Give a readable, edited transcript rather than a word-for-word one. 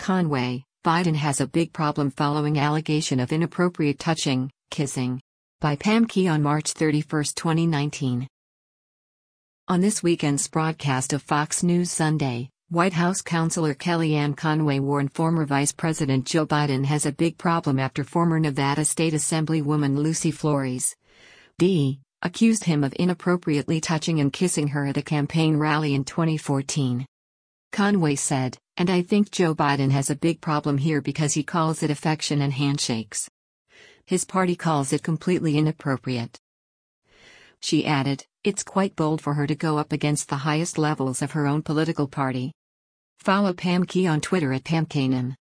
Conway, Biden has a big problem following allegation of inappropriate touching, kissing. By Pam Key on March 31, 2019. On this weekend's broadcast of Fox News Sunday, White House counselor Kellyanne Conway warned former Vice President Joe Biden has a big problem after former Nevada State Assemblywoman Lucy Flores, D., accused him of inappropriately touching and kissing her at a campaign rally in 2014. Conway said, "And I think Joe Biden has a big problem here because he calls it affection and handshakes. His party calls it completely inappropriate." She added, "It's quite bold for her to go up against the highest levels of her own political party." Follow Pam Key on Twitter at PamKanem.